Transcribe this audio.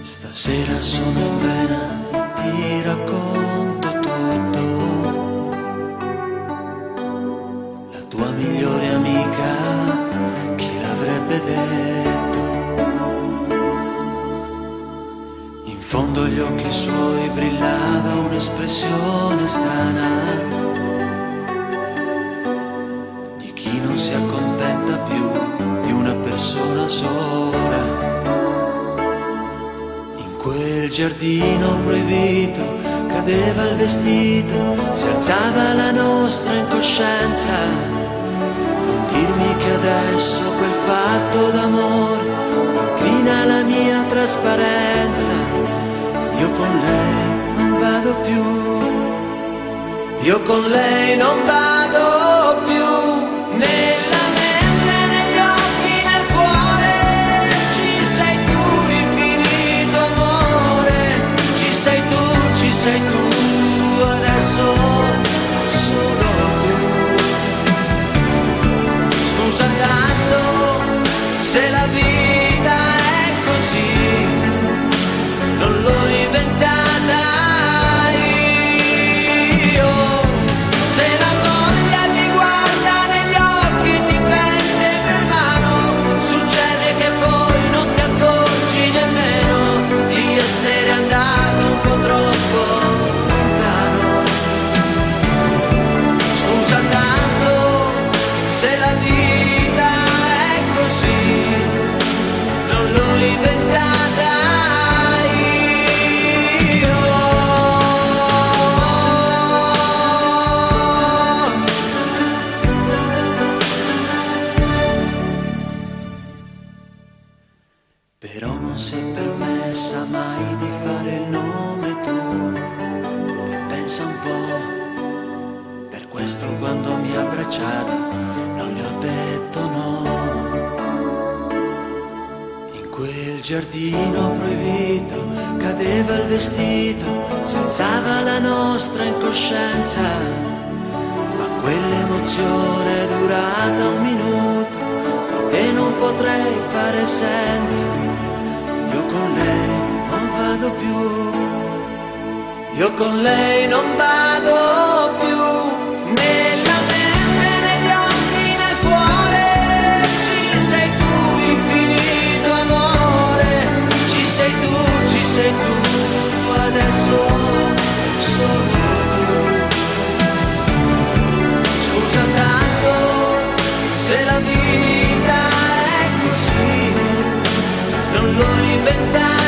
Stasera sono in vena e ti racconto tutto. La tua migliore amica, chi l'avrebbe detto? In fondo agli occhi suoi brillava un'espressione strana di chi non si accontenta più di una persona sola. Quel giardino proibito cadeva il vestito, si alzava la nostra incoscienza. Non dirmi che adesso quel fatto d'amore inclina la mia trasparenza. Io con lei non vado più, io con lei non vado più. Nella mente, negli occhi, nel cuore ci sei tu, infinito amore. Ci sei tu, adesso solo tu. Scusa tanto se la vita è così, non l'ho inventata io. Se la voglia ti guarda negli occhi, ti prende per mano, succede che poi non ti accorgi nemmeno di essere andato un po' troppo lontano. Scusa tanto se la vita è così, non l'ho inventata io. Però non si è permessa mai di fare il nome tu. E pensa un po', per questo quando mi ha abbracciato non gli ho detto no. In quel giardino proibito cadeva il vestito, si alzava la nostra incoscienza. Ma quell'emozione è durata un minuto e non potrei fare senza. Io con lei non vado più, io con lei non vado più. Nella mente, negli occhi, nel cuore ci sei tu, infinito amore. Ci sei tu, adesso solo tu. Scusa tanto se la vita è così, non l'ho inventata